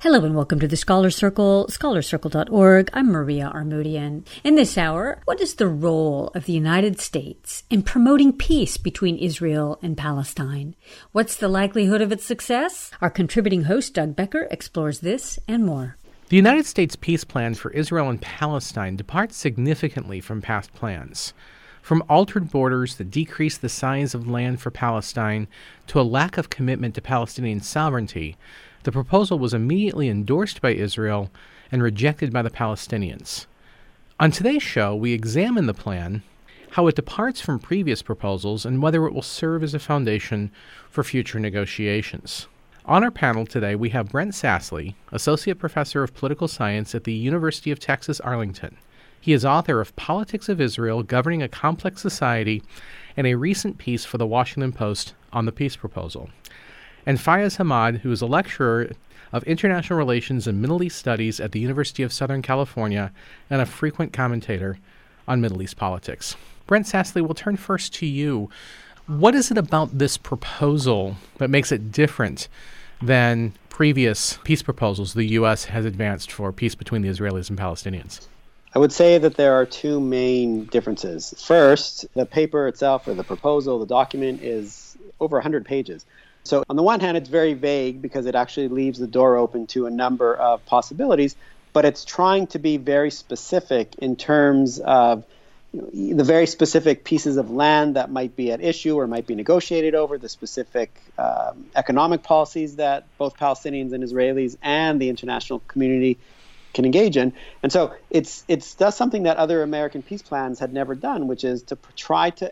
Hello and welcome to the Scholar Circle, scholarcircle.org. I'm Maria Armoudian. In this hour, what is the role of the United States in promoting peace between Israel and Palestine? What's the likelihood of its success? Our contributing host, Doug Becker, explores this and more. The United States peace plans for Israel and Palestine depart significantly from past plans. From altered borders that decrease the size of land for Palestine to a lack of commitment to Palestinian sovereignty, the proposal was immediately endorsed by Israel and rejected by the Palestinians. On today's show, we examine the plan, how it departs from previous proposals, and whether it will serve as a foundation for future negotiations. On our panel today, we have Brent Sassley, Associate Professor of Political Science at the University of Texas, Arlington. He is author of Politics of Israel, Governing a Complex Society, and a recent piece for the Washington Post on the peace proposal. And Fayez Hamad, who is a lecturer of international relations and Middle East studies at the University of Southern California and a frequent commentator on Middle East politics. Brent Sassley, we'll turn first to you. What is it about this proposal that makes it different than previous peace proposals the U.S. has advanced for peace between the Israelis and Palestinians? I would say that there are two main differences. First, the paper itself, or the proposal, the document, is over 100 pages. So on the one hand, it's very vague because it actually leaves the door open to a number of possibilities, but it's trying to be very specific in terms of the very specific pieces of land that might be at issue or might be negotiated over, the specific economic policies that both Palestinians and Israelis and the international community can engage in. And so it does something that other American peace plans had never done, which is to try to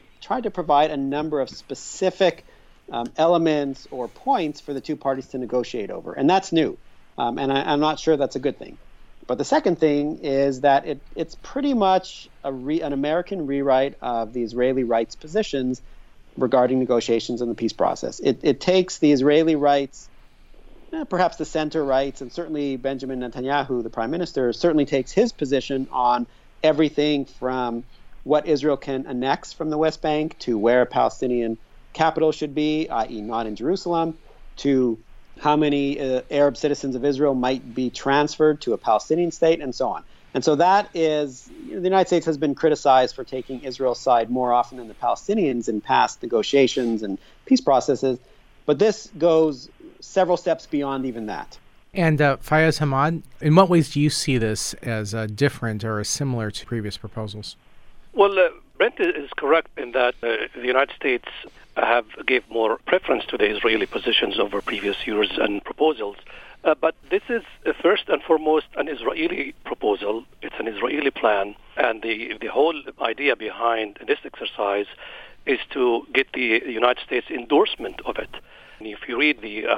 provide a number of specific elements or points for the two parties to negotiate over. And that's new. And I'm not sure that's a good thing. But the second thing is that it's pretty much an American rewrite of the Israeli rights positions regarding negotiations in the peace process. It takes the Israeli rights, perhaps the center rights, and certainly Benjamin Netanyahu, the prime minister, certainly takes his position on everything from what Israel can annex from the West Bank to where a Palestinian capital should be, i.e. not in Jerusalem, to how many Arab citizens of Israel might be transferred to a Palestinian state, and so on. And so that is, the United States has been criticized for taking Israel's side more often than the Palestinians in past negotiations and peace processes, but this goes several steps beyond even that. And Fayez Hamad, in what ways do you see this as different or similar to previous proposals? Well, Brent is correct in that the United States gave more preference to the Israeli positions over previous years and proposals. But this is first and foremost an Israeli proposal. It's an Israeli plan. And the whole idea behind this exercise is to get the United States endorsement of it. And if you read the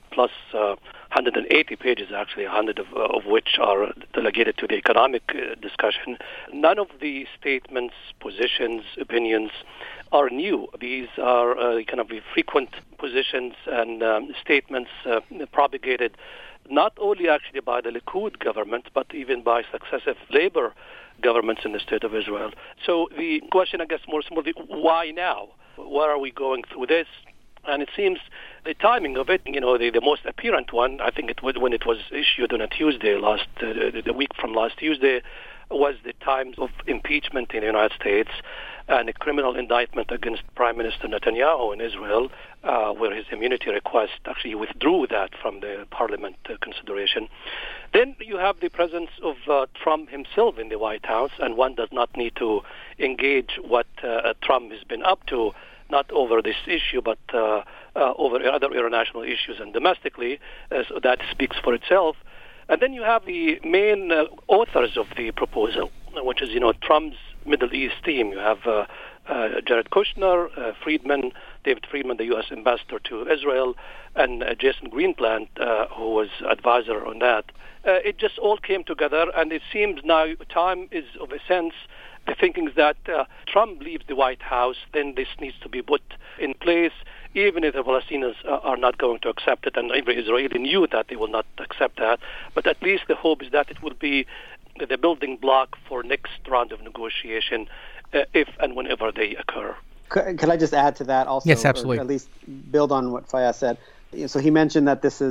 180 pages, actually, 100 of which are delegated to the economic discussion, none of the statements, positions, opinions are new. These are kind of frequent positions and statements propagated not only actually by the Likud government, but even by successive labor governments in the State of Israel. So the question, I guess, more simply, why now? Why are we going through this? And it seems the timing of it, the most apparent one, I think it was when it was issued on a Tuesday the week from last Tuesday, was the times of impeachment in the United States and a criminal indictment against Prime Minister Netanyahu in Israel, where his immunity request actually withdrew that from the parliament consideration. Then you have the presence of Trump himself in the White House, and one does not need to engage what Trump has been up to, not over this issue, but over other international issues and domestically. So that speaks for itself. And then you have the main authors of the proposal, which is, Trump's Middle East team. You have Jared Kushner, David Friedman, the U.S. ambassador to Israel, and Jason Greenblatt, who was advisor on that. It just all came together, and it seems now time is of a sense. The thinking is that Trump leaves the White House, then this needs to be put in place, even if the Palestinians are not going to accept it, and every Israeli knew that they will not accept that. But at least the hope is that it will be the building block for next round of negotiation, if and whenever they occur. Could I just add to that also? Yes, absolutely. Or at least build on what Fayez said. So he mentioned that this is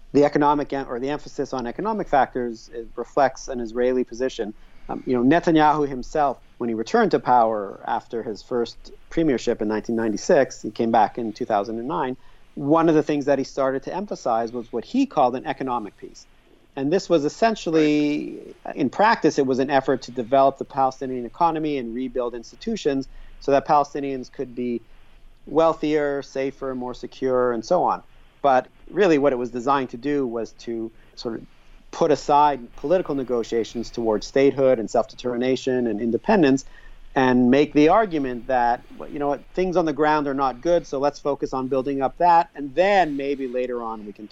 the economic or the emphasis on economic factors reflects an Israeli position. Netanyahu himself, when he returned to power after his first premiership in 1996, he came back in 2009, one of the things that he started to emphasize was what he called an economic peace. And this was essentially, in practice, it was an effort to develop the Palestinian economy and rebuild institutions so that Palestinians could be wealthier, safer, more secure, and so on. But really what it was designed to do was to sort of put aside political negotiations towards statehood and self-determination and independence and make the argument that, things on the ground are not good, so let's focus on building up that, and then maybe later on we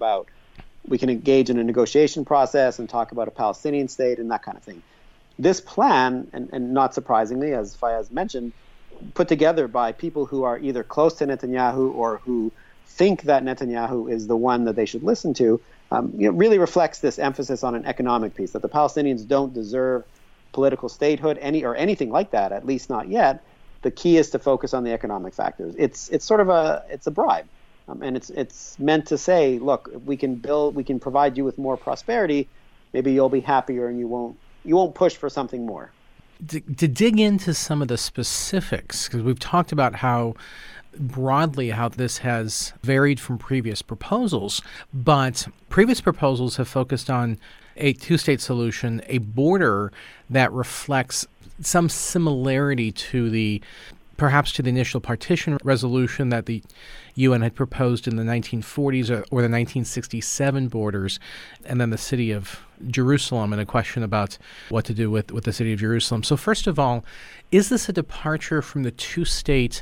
can engage in a negotiation process and talk about a Palestinian state and that kind of thing. This plan, and not surprisingly, as Fayez mentioned, put together by people who are either close to Netanyahu or who think that Netanyahu is the one that they should listen to, really reflects this emphasis on an economic peace, that the Palestinians don't deserve political statehood, anything like that, at least not yet. The key is to focus on the economic factors. It's sort of a bribe, and it's meant to say, look, we can provide you with more prosperity, maybe you'll be happier and you won't push for something more. To dig into some of the specifics, because we've talked about how broadly how this has varied from previous proposals, but previous proposals have focused on a two-state solution, a border that reflects some similarity to perhaps to the initial partition resolution that the UN had proposed in the 1940s or the 1967 borders, and then the city of Jerusalem and a question about what to do with the city of Jerusalem. So first of all, is this a departure from the two-state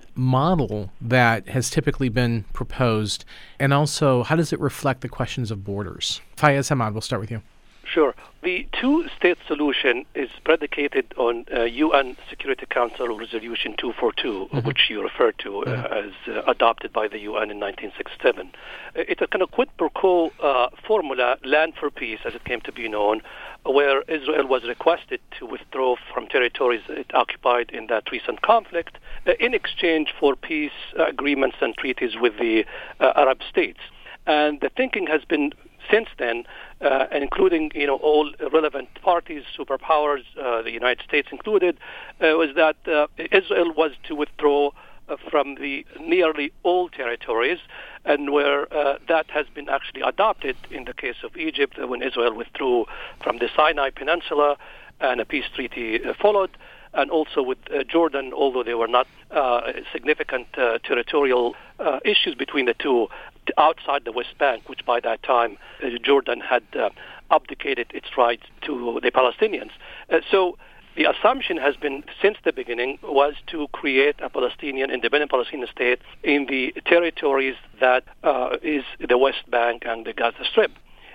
model that has typically been proposed? And also, how does it reflect the questions of borders? Fayez Hamad, we'll start with you. Sure. The two-state solution is predicated on UN Security Council Resolution 242, which you referred to as adopted by the UN in 1967. It's a kind of quid pro quo formula, land for peace, as it came to be known, where Israel was requested to withdraw from territories it occupied in that recent conflict in exchange for peace agreements and treaties with the Arab states. And the thinking has been since then, including all relevant parties, superpowers, the United States included, was that Israel was to withdraw from the nearly all territories, and where that has been actually adopted in the case of Egypt when Israel withdrew from the Sinai Peninsula and a peace treaty followed, and also with Jordan, although there were not significant territorial issues between the two outside the West Bank, which by that time Jordan had abdicated its rights to the Palestinians. So the assumption has been since the beginning was to create a independent Palestinian state in the territories that is the West Bank and the Gaza Strip.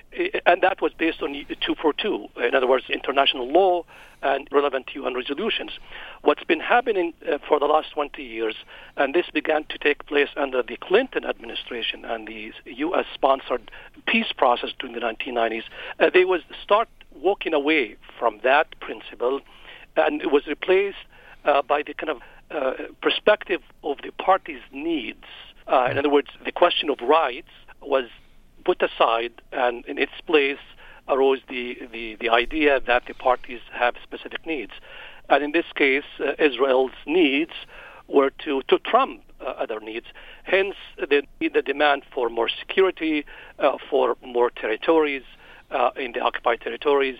And that was based on 242, in other words, international law and relevant UN resolutions. What's been happening for the last 20 years, and this began to take place under the Clinton administration and the U.S.-sponsored peace process during the 1990s, they was start walking away from that principle, and it was replaced by the kind of perspective of the parties' needs. In other words, the question of rights was put aside, and in its place arose the idea that the parties have specific needs. And in this case, Israel's needs were to trump other needs. Hence, the demand for more security, for more territories in the occupied territories,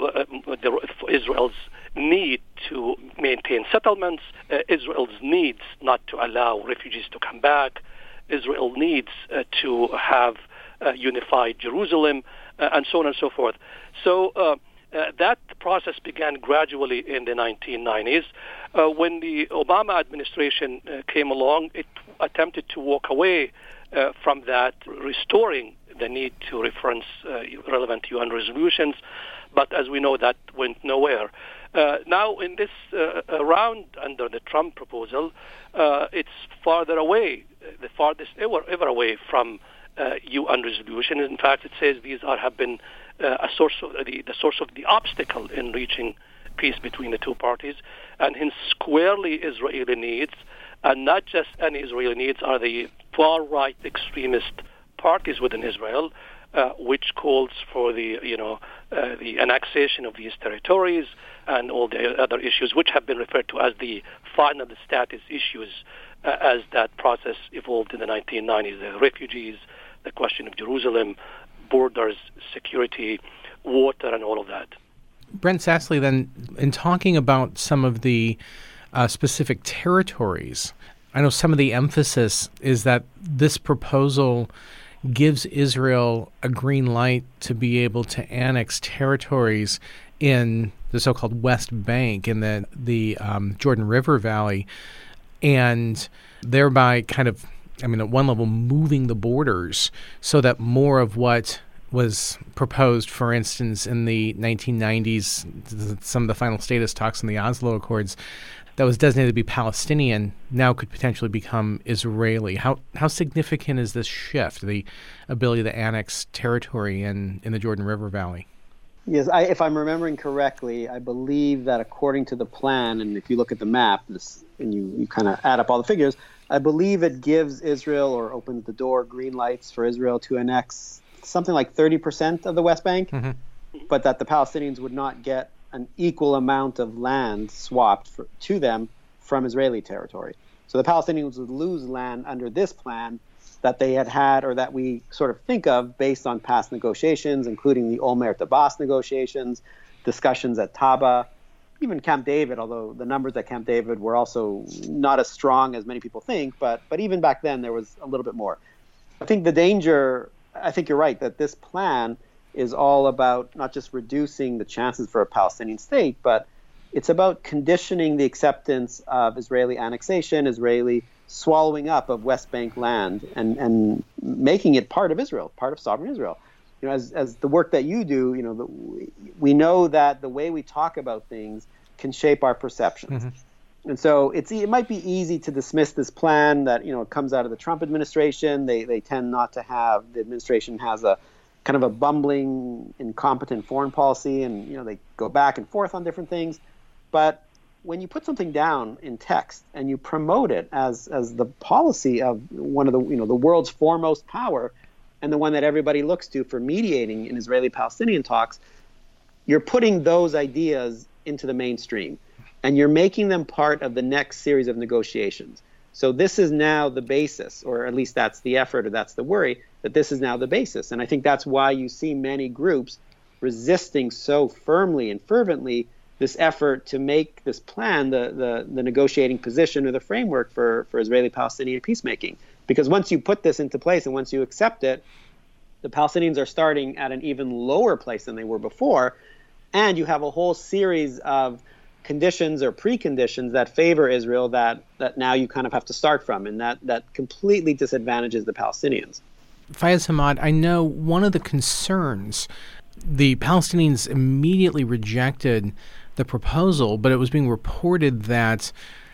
Israel's need to maintain settlements, Israel's needs not to allow refugees to come back, Israel needs to have unified Jerusalem, and so on and so forth. So that process began gradually in the 1990s. When the Obama administration came along, it attempted to walk away from that, restoring the need to reference relevant UN resolutions. But as we know, that went nowhere. Now, in this round under the Trump proposal, it's farther away, the farthest ever away from UN resolution. In fact, it says these have been a source of the source of the obstacle in reaching peace between the two parties, and hence squarely Israeli needs, and not just any Israeli needs, are the far-right extremist parties within Israel, which calls for the annexation of these territories and all the other issues, which have been referred to as the final status issues as that process evolved in the 1990s. The refugees, the question of Jerusalem, borders, security, water, and all of that. Brent Sassley, then, in talking about some of the specific territories, I know some of the emphasis is that this proposal gives Israel a green light to be able to annex territories in the so-called West Bank in the Jordan River Valley, and thereby kind of, at one level, moving the borders so that more of what was proposed, for instance, in the 1990s, some of the final status talks in the Oslo Accords, that was designated to be Palestinian, now could potentially become Israeli. How significant is this shift, the ability to annex territory in the Jordan River Valley? Yes, if I'm remembering correctly, I believe that according to the plan, and if you look at the map, and you kind of add up all the figures, I believe it gives Israel, or opens the door, green lights for Israel to annex something like 30% of the West Bank, but that the Palestinians would not get an equal amount of land swapped to them from Israeli territory. So the Palestinians would lose land under this plan that they had, or that we sort of think of based on past negotiations, including the Olmert-Abbas negotiations, discussions at Taba, even Camp David, although the numbers at Camp David were also not as strong as many people think, but even back then there was a little bit more. I think you're right, that this plan is all about not just reducing the chances for a Palestinian state, but it's about conditioning the acceptance of Israeli annexation, Israeli swallowing up of West Bank land, and making it part of Israel, part of sovereign Israel. As the work that you do, we know that the way we talk about things can shape our perceptions. And so it might be easy to dismiss this plan that, it comes out of the Trump administration. They tend not to have, the administration has a kind of a bumbling, incompetent foreign policy, and, they go back and forth on different things. But when you put something down in text and you promote it as the policy of one of the world's foremost power, and the one that everybody looks to for mediating in Israeli-Palestinian talks, you're putting those ideas into the mainstream, and you're making them part of the next series of negotiations. So this is now the basis, or at least that's the effort, or that's the worry, that this is now the basis. And I think that's why you see many groups resisting so firmly and fervently this effort to make this plan the negotiating position or the framework for Israeli-Palestinian peacemaking. Because once you put this into place and once you accept it, the Palestinians are starting at an even lower place than they were before, and you have a whole series of conditions or preconditions that favor Israel that now you kind of have to start from, and that completely disadvantages the Palestinians. Fayez Hamad, I know one of the concerns, the Palestinians immediately rejected the proposal, but it was being reported that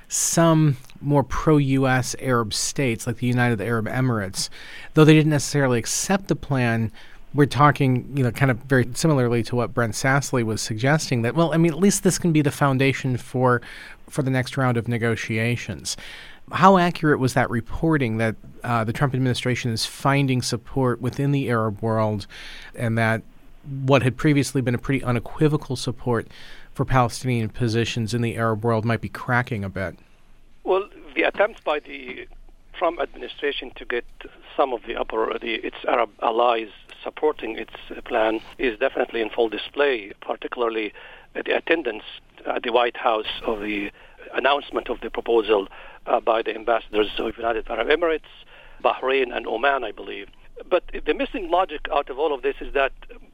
some more pro-U.S. Arab states, like the United Arab Emirates, though they didn't necessarily accept the plan, we're talking, kind of very similarly to what Brent Sassley was suggesting, that, at least this can be the foundation for the next round of negotiations. How accurate was that reporting that the Trump administration is finding support within the Arab world, and that what had previously been a pretty unequivocal support for Palestinian positions in the Arab world might be cracking a bit? Well, the attempt by the Trump administration to get some of its Arab allies supporting its plan is definitely in full display, particularly the attendance at the White House of the announcement of the proposal by the ambassadors of United Arab Emirates, Bahrain, and Oman, I believe. But the missing logic out of all of this is that,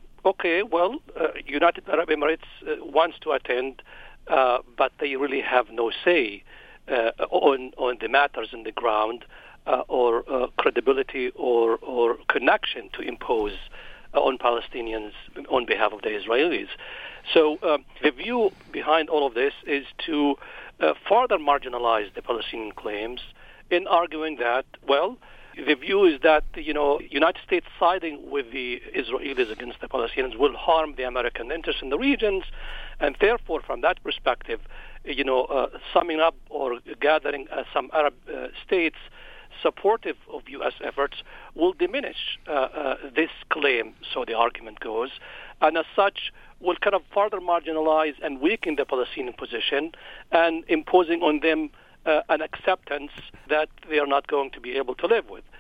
United Arab Emirates wants to attend, but they really have no say on the matters in the ground, or credibility or connection to impose on Palestinians on behalf of the Israelis. So the view behind all of this is to further marginalize the Palestinian claims in arguing that, the view is that, United States siding with the Israelis against the Palestinians will harm the American interests in the regions, and therefore, from that perspective, summing up or gathering some Arab states supportive of U.S. efforts will diminish this claim, so the argument goes, and as such will kind of further marginalize and weaken the Palestinian position and imposing on them an acceptance that they are not going to be able to live with.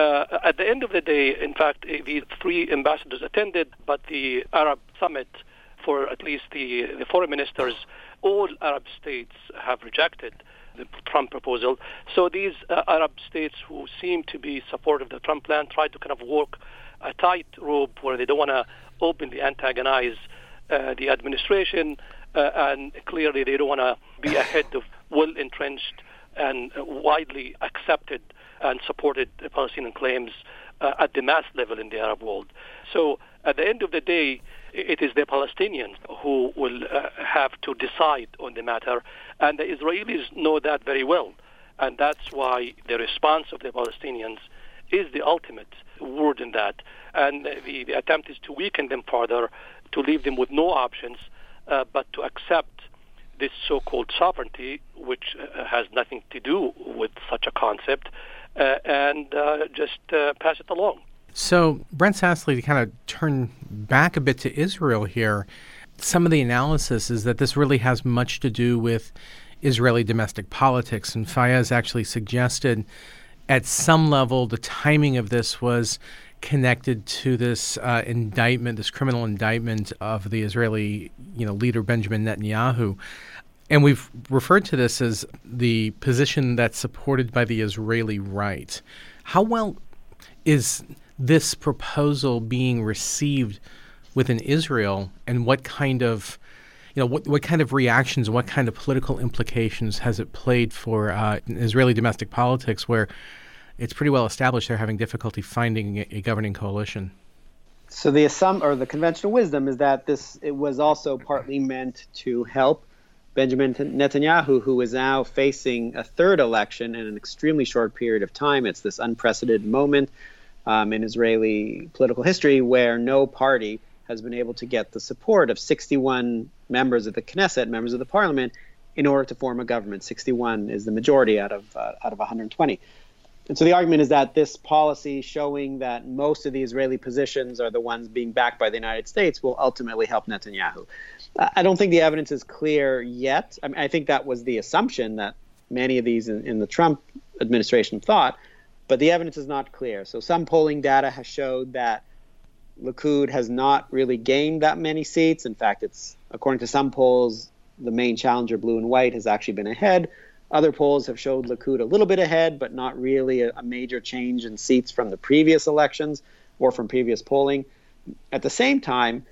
At the end of the day, in fact, the three ambassadors attended, but the Arab summit, for at least the foreign ministers, all Arab states have rejected the Trump proposal. So these Arab states who seem to be supportive of the Trump plan try to kind of walk a tightrope where they don't want to openly antagonize the administration, and clearly they don't want to be ahead of well-entrenched and widely accepted and supported Palestinian claims at the mass level in the Arab world. So at the end of the day, it is the Palestinians who will have to decide on the matter, and the Israelis know that very well. And that's why the response of the Palestinians is the ultimate word in that. And the attempt is to weaken them further, to leave them with no options, but to accept this so-called sovereignty, which has nothing to do with such a concept, and just pass it along. So, Brent Sassley, to kind of turn back a bit to Israel here, some of the analysis is that this really has much to do with Israeli domestic politics. And Fayez actually suggested at some level the timing of this was connected to this indictment, this criminal indictment of the Israeli leader Benjamin Netanyahu. And we've referred to this as the position that's supported by the Israeli right. How well is this proposal being received within Israel, and what kind of, what kind of reactions, what kind of political implications has it played for Israeli domestic politics, where it's pretty well established they're having difficulty finding a governing coalition? So the conventional wisdom is that it was also partly meant to help Benjamin Netanyahu, who is now facing a third election in an extremely short period of time. It's this unprecedented moment in Israeli political history where no party has been able to get the support of 61 members of the Knesset, members of the parliament, in order to form a government. 61 is the majority out of 120. And so the argument is that this policy showing that most of the Israeli positions are the ones being backed by the United States will ultimately help Netanyahu. I don't think the evidence is clear yet. I mean, I think that was the assumption that many of these in the Trump administration thought, but the evidence is not clear. So some polling data has showed that Likud has not really gained that many seats. In fact, it's, according to some polls, the main challenger, Blue and White, has actually been ahead. Other polls have showed Likud a little bit ahead, but not really a major change in seats from the previous elections or from previous polling. At the same time,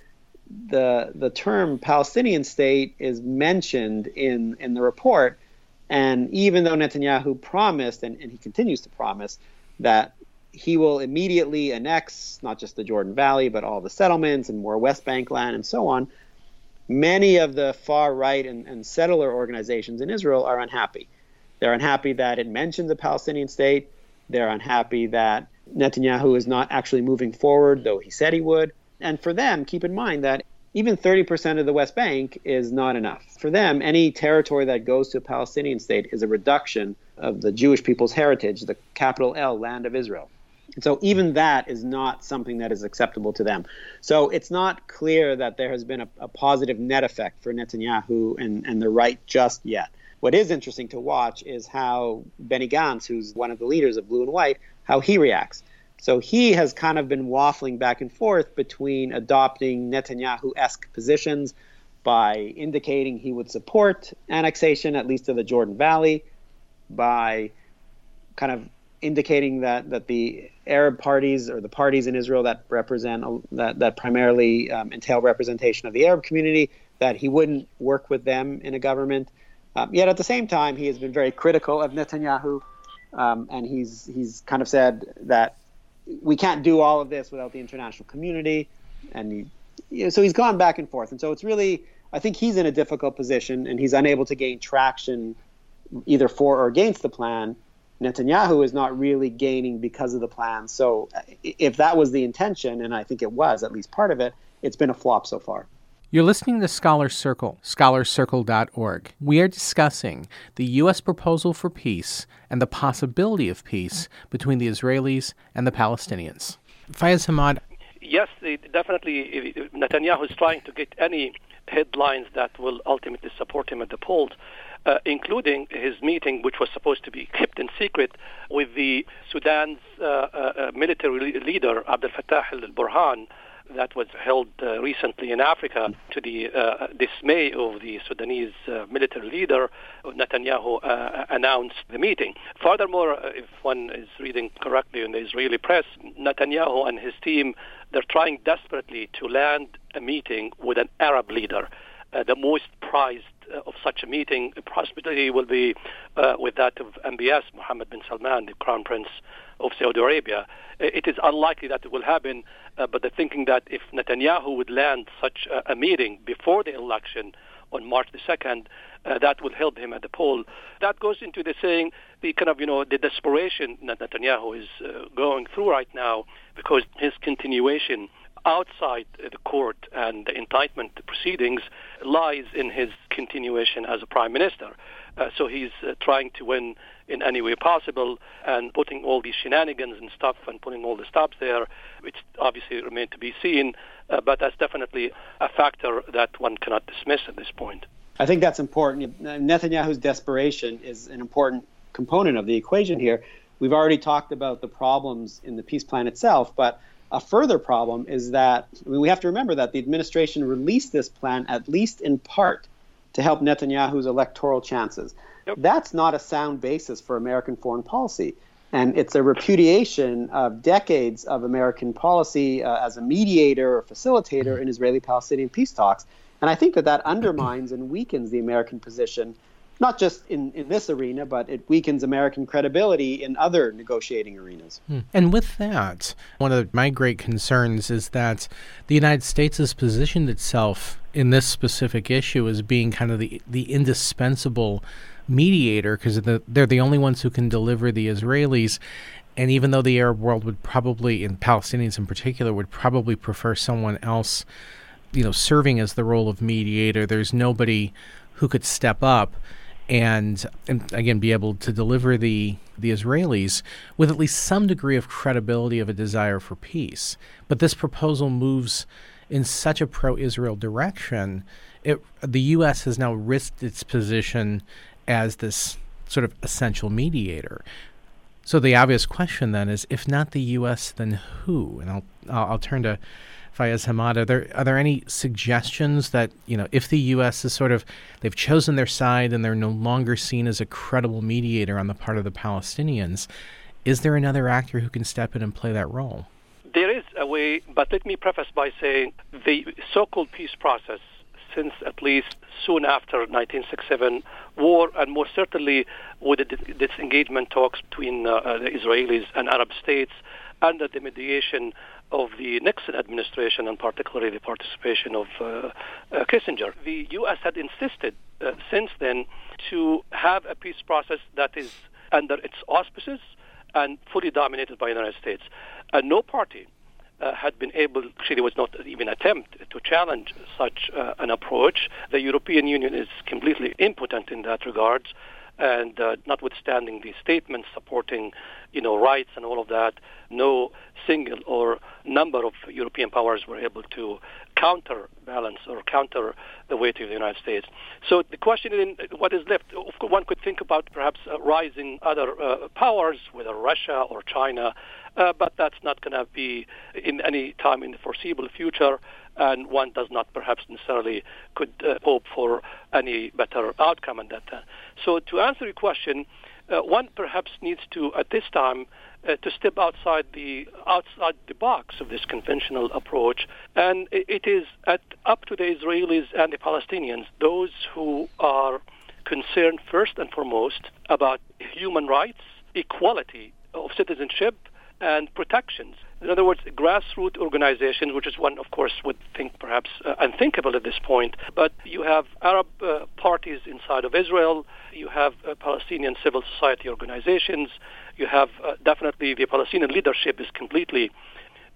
the term Palestinian state is mentioned in the report. And even though Netanyahu promised, and he continues to promise, that he will immediately annex not just the Jordan Valley, but all the settlements and more West Bank land and so on, many of the far right and settler organizations in Israel are unhappy. They're unhappy that it mentions a Palestinian state. They're unhappy that Netanyahu is not actually moving forward, though he said he would. And for them, keep in mind that even 30% of the West Bank is not enough. For them, any territory that goes to a Palestinian state is a reduction of the Jewish people's heritage, the capital L, land of Israel. And so even that is not something that is acceptable to them. So it's not clear that there has been a positive net effect for Netanyahu and the right just yet. What is interesting to watch is how Benny Gantz, who's one of the leaders of Blue and White, how he reacts. So he has kind of been waffling back and forth between adopting Netanyahu-esque positions by indicating he would support annexation, at least of the Jordan Valley, by kind of indicating that the Arab parties or the parties in Israel that represent that primarily entail representation of the Arab community, that he wouldn't work with them in a government. Yet at the same time, he has been very critical of Netanyahu, and he's kind of said that we can't do all of this without the international community, and so he's gone back and forth. And so it's really, I think he's in a difficult position, and he's unable to gain traction either for or against the plan. Netanyahu is not really gaining because of the plan. So if that was the intention, and I think it was, at least part of it, it's been a flop so far. You're listening to Scholar Circle, scholarcircle.org. We are discussing the U.S. proposal for peace and the possibility of peace between the Israelis and the Palestinians. Fayez Hamad. Yes, definitely Netanyahu is trying to get any headlines that will ultimately support him at the polls, including his meeting, which was supposed to be kept in secret, with the Sudan's military leader, Abdel Fattah al-Burhan, that was held recently in Africa. To the dismay of the Sudanese military leader, Netanyahu announced the meeting. Furthermore, if one is reading correctly in the Israeli press, Netanyahu and his team, they're trying desperately to land a meeting with an Arab leader. The most prized of such a meeting possibly will be with that of MBS, Mohammed bin Salman, the Crown Prince of Saudi Arabia. It is unlikely that it will happen, but the thinking that if Netanyahu would land such a meeting before the election on March the 2nd, that would help him at the poll. That goes into the saying, the kind of, the desperation that Netanyahu is going through right now, because his continuation outside the court and the indictment proceedings lies in his continuation as a prime minister. So he's trying to win in any way possible, and putting all these shenanigans and stuff and putting all the stops there, which obviously remain to be seen, but that's definitely a factor that one cannot dismiss at this point. I think that's important. Netanyahu's desperation is an important component of the equation here. We've already talked about the problems in the peace plan itself, but a further problem is that we have to remember that the administration released this plan, at least in part, to help Netanyahu's electoral chances. Yep. That's not a sound basis for American foreign policy. And it's a repudiation of decades of American policy as a mediator or facilitator in Israeli-Palestinian peace talks. And I think that undermines and weakens the American position, not just in this arena, but it weakens American credibility in other negotiating arenas. And with that, one of my great concerns is that the United States has positioned itself in this specific issue as being kind of the indispensable mediator, because they're the only ones who can deliver the Israelis. And even though the Arab world would probably, and Palestinians in particular, would probably prefer someone else, serving as the role of mediator, there's nobody who could step up and again, be able to deliver the Israelis with at least some degree of credibility of a desire for peace. But this proposal moves in such a pro-Israel direction, the U.S. has now risked its position as this sort of essential mediator. So the obvious question then is, if not the U.S., then who? And I'll turn to Fayez Hamad. Are there any suggestions that, if the U.S. is they've chosen their side and they're no longer seen as a credible mediator on the part of the Palestinians, is there another actor who can step in and play that role? There is a way, but let me preface by saying the so-called peace process, since at least soon after 1967 war, and more certainly with the disengagement talks between the Israelis and Arab states, under the mediation of the Nixon administration, and particularly the participation of Kissinger. The U.S. had insisted since then to have a peace process that is under its auspices and fully dominated by the United States. And no party had been able, actually there was not even an attempt to challenge such an approach. The European Union is completely impotent in that regard. And notwithstanding the statements supporting, rights and all of that, no single or number of European powers were able to counterbalance or counter the weight of the United States. So the question is, what is left? Of course, one could think about perhaps rising other powers, whether Russia or China, but that's not going to be in any time in the foreseeable future. And one does not perhaps necessarily could hope for any better outcome in that. So to answer your question, one perhaps needs to, at this time, to step outside the box of this conventional approach. And it is up to the Israelis and the Palestinians, those who are concerned first and foremost about human rights, equality of citizenship, and protections. In other words, grassroots organizations, which is one, of course, would think perhaps unthinkable at this point, but you have Arab parties inside of Israel, you have Palestinian civil society organizations, you have definitely the Palestinian leadership is completely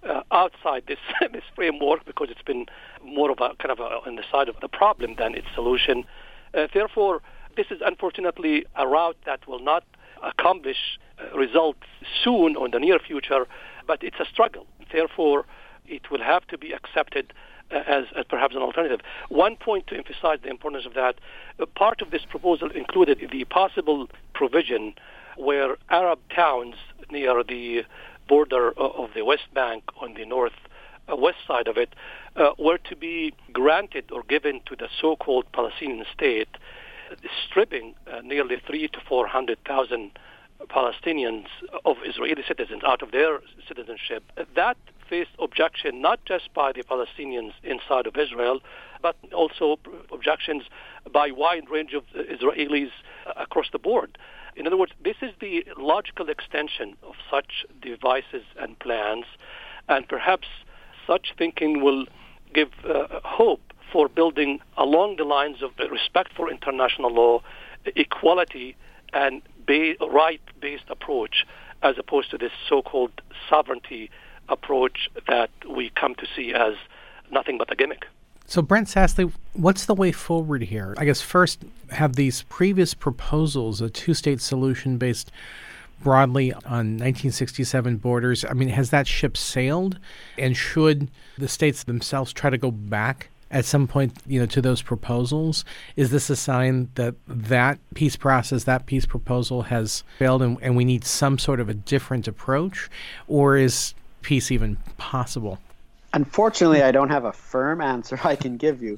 outside this this framework because it's been more of a kind of on the side of the problem than its solution. Therefore, this is unfortunately a route that will not accomplish results soon or in the near future, but it's a struggle. Therefore, it will have to be accepted as perhaps an alternative. One point to emphasize the importance of that, part of this proposal included the possible provision where Arab towns near the border of the West Bank on the northwest side of it were to be granted or given to the so-called Palestinian state, stripping nearly 300,000 to 400,000 Palestinians of Israeli citizens out of their citizenship. That faced objection not just by the Palestinians inside of Israel, but also objections by a wide range of Israelis across the board. In other words, this is the logical extension of such devices and plans, and perhaps such thinking will give hope for building along the lines of respect for international law, equality, and right-based approach, as opposed to this so-called sovereignty approach that we come to see as nothing but a gimmick. So, Brent Sassley, what's the way forward here? I guess first, have these previous proposals, a two-state solution based broadly on 1967 borders, I mean, has that ship sailed? And should the states themselves try to go back at some point, to those proposals? Is this a sign that that peace process, that peace proposal has failed and we need some sort of a different approach? Or is peace even possible? Unfortunately, I don't have a firm answer I can give you.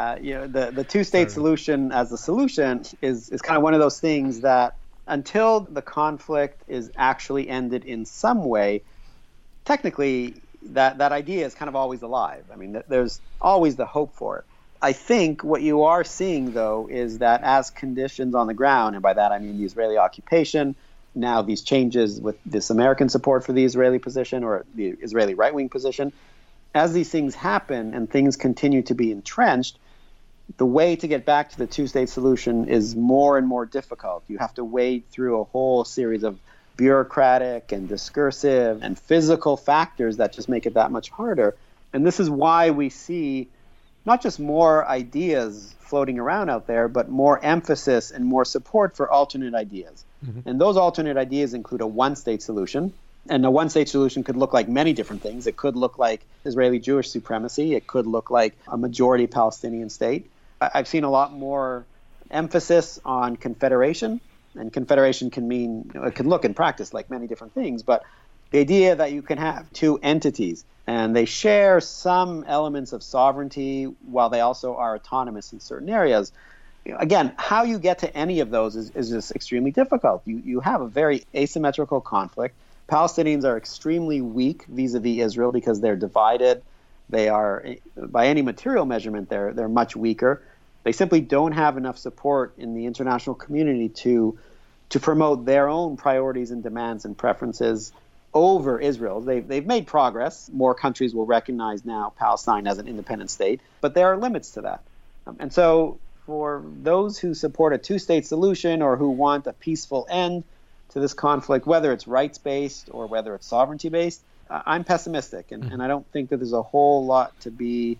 The two-state solution as a solution is kind of one of those things that until the conflict is actually ended in some way, technically that idea is kind of always alive. I mean, there's always the hope for it. I think what you are seeing, though, is that as conditions on the ground, and by that I mean the Israeli occupation, now these changes with this American support for the Israeli position or the Israeli right-wing position, as these things happen and things continue to be entrenched, the way to get back to the two-state solution is more and more difficult. You have to wade through a whole series of bureaucratic and discursive and physical factors that just make it that much harder. And this is why we see not just more ideas floating around out there, but more emphasis and more support for alternate ideas. Mm-hmm. And those alternate ideas include a one-state solution. And a one-state solution could look like many different things. It could look like Israeli Jewish supremacy. It could look like a majority Palestinian state. I've seen a lot more emphasis on confederation. And confederation can mean, it can look in practice like many different things, but the idea that you can have two entities and they share some elements of sovereignty while they also are autonomous in certain areas. Again, how you get to any of those is just extremely difficult. You have a very asymmetrical conflict. Palestinians are extremely weak vis-a-vis Israel because they're divided. They are, by any material measurement, they're much weaker. They simply don't have enough support in the international community to promote their own priorities and demands and preferences over Israel. They've made progress. More countries will recognize now Palestine as an independent state, but there are limits to that. And so for those who support a two-state solution or who want a peaceful end to this conflict, whether it's rights-based or whether it's sovereignty-based, I'm pessimistic. And I don't think that there's a whole lot to be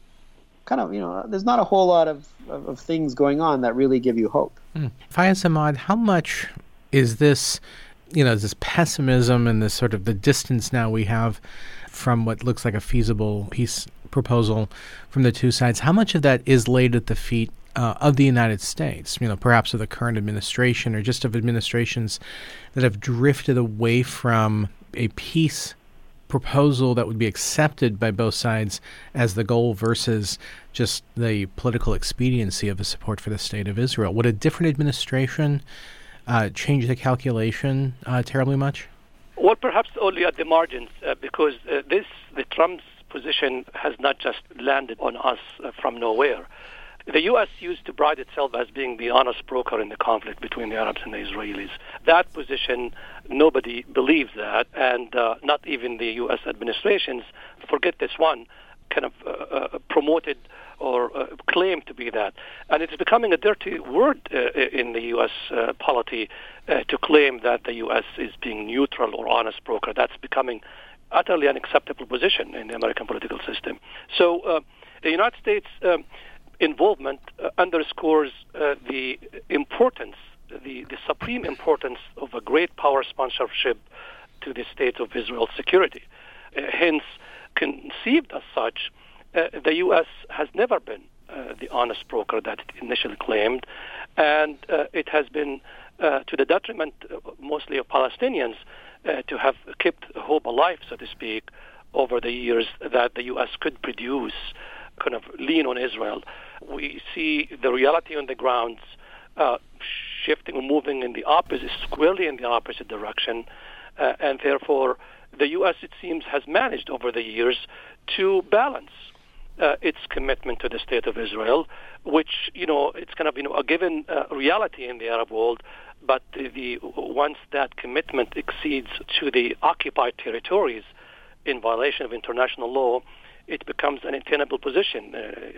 there's not a whole lot of things going on that really give you hope. Fayez Ahmad, how much is this, this pessimism and this sort of the distance now we have from what looks like a feasible peace proposal from the two sides, how much of that is laid at the feet of the United States, perhaps of the current administration or just of administrations that have drifted away from a peace proposal that would be accepted by both sides as the goal versus just the political expediency of the support for the state of Israel? Would a different administration change the calculation terribly much? Well, perhaps only at the margins, because the Trump's position has not just landed on us from nowhere. The U.S. used to pride itself as being the honest broker in the conflict between the Arabs and the Israelis. That position, nobody believes that, and not even the U.S. administrations, forget this one, kind of promoted or claimed to be that. And it's becoming a dirty word in the U.S. Polity to claim that the U.S. is being neutral or honest broker. That's becoming utterly unacceptable position in the American political system. So the United States involvement underscores the importance, the supreme importance of a great power sponsorship to the state of Israel's security. Hence, conceived as such, the U.S. has never been the honest broker that it initially claimed, and it has been to the detriment mostly of Palestinians to have kept hope alive, so to speak, over the years that the U.S. could produce kind of lean on Israel. We see the reality on the ground shifting or moving in the opposite, squarely in the opposite direction, and therefore the U.S., it seems, has managed over the years to balance its commitment to the state of Israel, which, it's kind of, a given reality in the Arab world, but once that commitment exceeds to the occupied territories in violation of international law, it becomes an untenable position.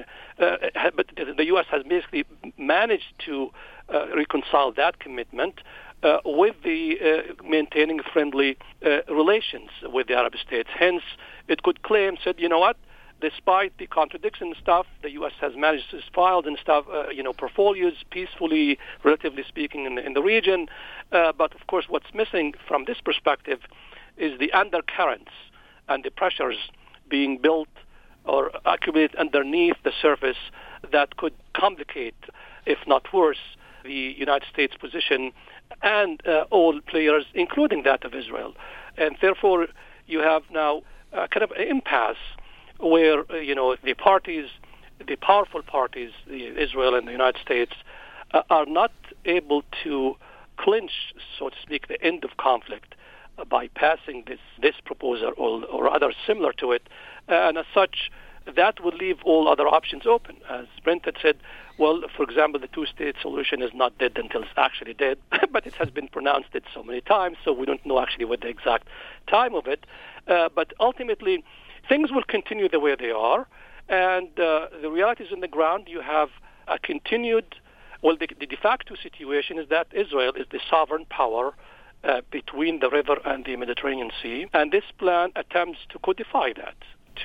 But the U.S. has basically managed to reconcile that commitment with the maintaining friendly relations with the Arab states. Hence, it could claim, said, you know what, despite the contradiction and stuff, the U.S. has managed to file and stuff, portfolios peacefully, relatively speaking, in the region. But, of course, what's missing from this perspective is the undercurrents and the pressures being built or accumulated underneath the surface that could complicate, if not worse, the United States position and all players, including that of Israel. And therefore, you have now kind of an impasse where, the parties, the powerful parties, Israel and the United States, are not able to clinch, so to speak, the end of conflict by passing this proposal or others similar to it. And as such, that would leave all other options open. As Brent had said, well, for example, the two-state solution is not dead until it's actually dead, but it has been pronounced it so many times, so we don't know actually what the exact time of it. But ultimately, things will continue the way they are, and the realities on the ground, you have a continued, the de facto situation is that Israel is the sovereign power between the river and the Mediterranean Sea, and this plan attempts to codify that,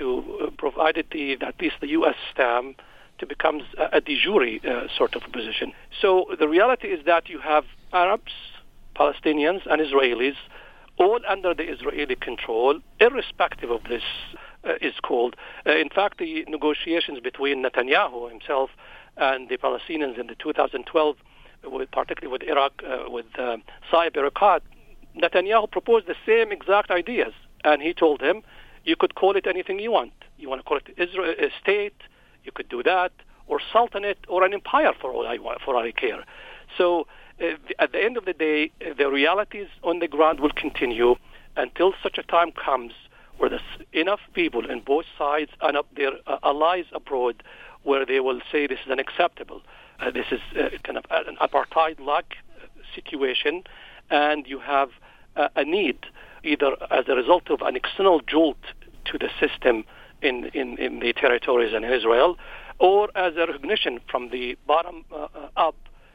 to provide it at least the U.S. stamp to become a de jure sort of position. So the reality is that you have Arabs, Palestinians, and Israelis all under the Israeli control, irrespective of this is called. In fact, the negotiations between Netanyahu himself and the Palestinians in the 2012, particularly with Iraq, with Saeb Erekat, Netanyahu proposed the same exact ideas, and he told him, you could call it anything you want. You want to call it Israel, a state, you could do that, or sultanate, or an empire for all I care. So at the end of the day, the realities on the ground will continue until such a time comes where there's enough people on both sides and up their allies abroad where they will say this is unacceptable. This is kind of an apartheid-like situation, and you have a need, either as a result of an external jolt to the system in the territories and in Israel, or as a recognition from the bottom up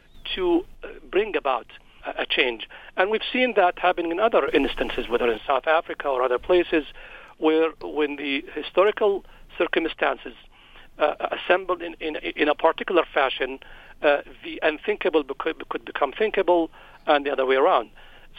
to bring about a change. And we've seen that happening in other instances, whether in South Africa or other places, where when the historical circumstances assembled in a particular fashion, the unthinkable could become thinkable, and the other way around.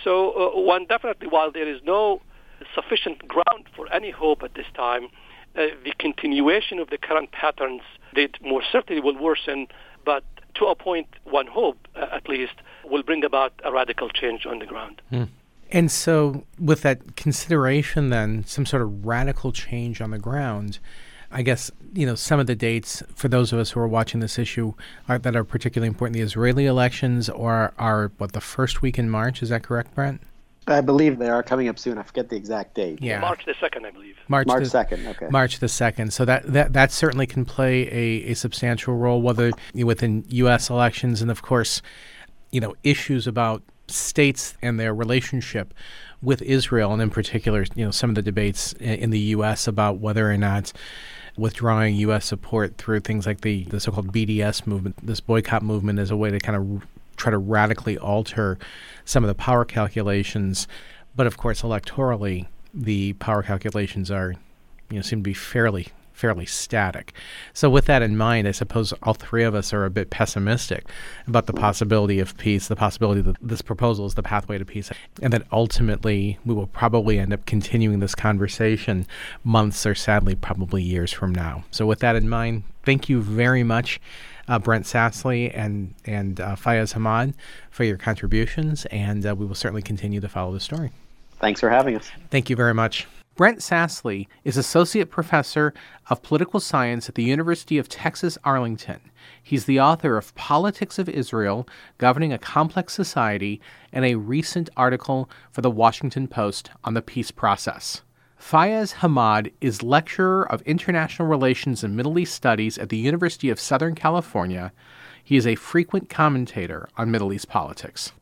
So one definitely, while there is no sufficient ground for any hope at this time, the continuation of the current patterns, they more certainly will worsen, but to a point, one hope, at least, will bring about a radical change on the ground. And so with that consideration then, some sort of radical change on the ground, I guess, some of the dates for those of us who are watching this issue that are particularly important, the Israeli elections are the first week in March. Is that correct, Brent? I believe they are coming up soon. I forget the exact date. Yeah. March the 2nd, I believe. March 2nd, okay. March the 2nd. So that certainly can play a substantial role, whether within U.S. elections and, of course, issues about states and their relationship with Israel, and in particular, some of the debates in the U.S. about whether or not withdrawing U.S. support through things like the so-called BDS movement, this boycott movement, as a way to kind of try to radically alter some of the power calculations. But of course, electorally, the power calculations are, seem to be fairly static. So with that in mind, I suppose all three of us are a bit pessimistic about the possibility of peace, the possibility that this proposal is the pathway to peace, and that ultimately we will probably end up continuing this conversation months or sadly probably years from now. So with that in mind, thank you very much, Brent Sassley and Fayez Hamad, for your contributions, and we will certainly continue to follow the story. Thanks for having us. Thank you very much. Brent Sassley is Associate Professor of Political Science at the University of Texas, Arlington. He's the author of Politics of Israel, Governing a Complex Society, and a recent article for the Washington Post on the peace process. Fayez Hamad is Lecturer of International Relations and Middle East Studies at the University of Southern California. He is a frequent commentator on Middle East politics.